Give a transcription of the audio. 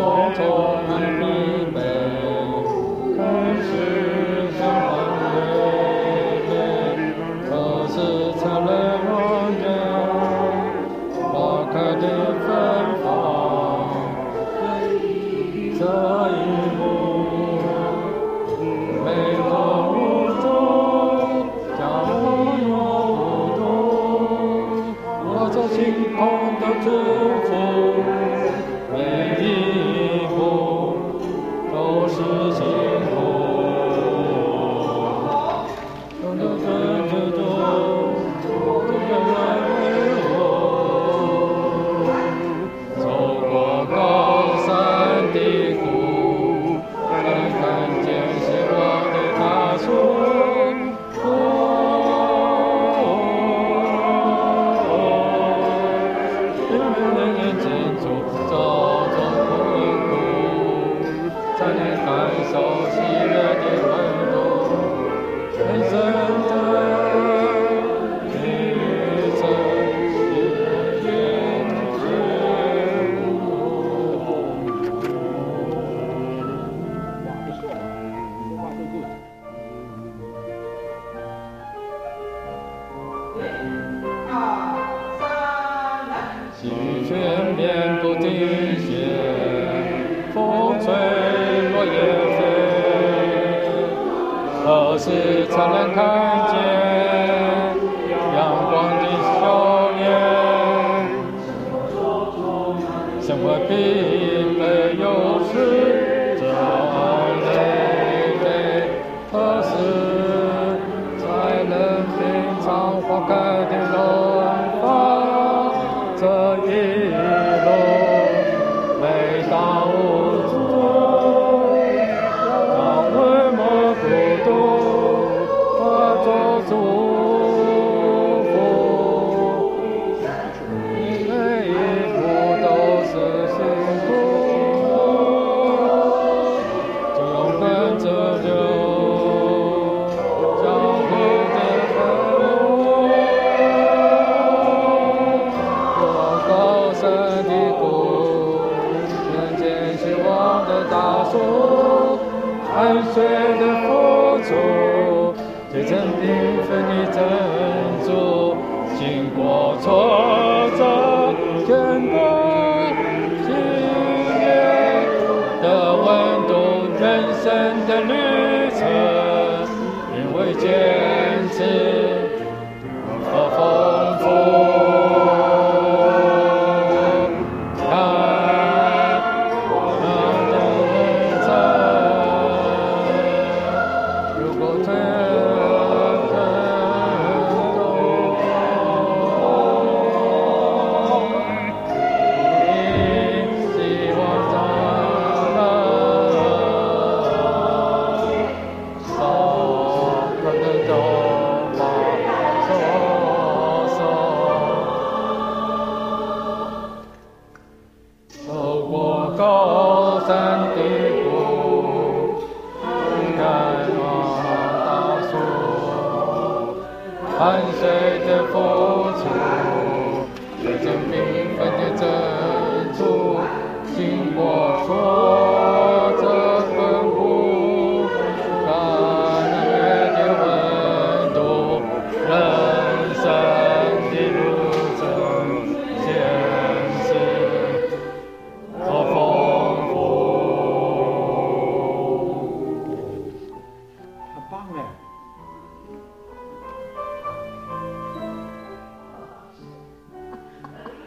我从疲惫，开始向欢乐，何时才能望见花开的芬芳？这一幕，每个舞动，将我舞动，我走星空的祝福。每一步都是幸福，懂得尊重，都原来为我。走过高山低谷，才看见希望的大树。才能感受喜悦的温度，人生的旅程也因此喜鹊面不停歇，风吹落叶飞，何时才能看见阳光的笑脸？生活疲惫有时这累累，何时才能品尝花开的芬芳？这一路每当无助，让我们孤独，化作祝福。每一步都是幸福，就勇敢着流，江湖的风舞，过高山低谷。看见希望的大树，汗水的付出，结成缤纷的珍珠。经过挫折，见过喜悦的温度，人生的旅程，因为坚持而丰富。走过高山低谷，看大树，汗水的付出。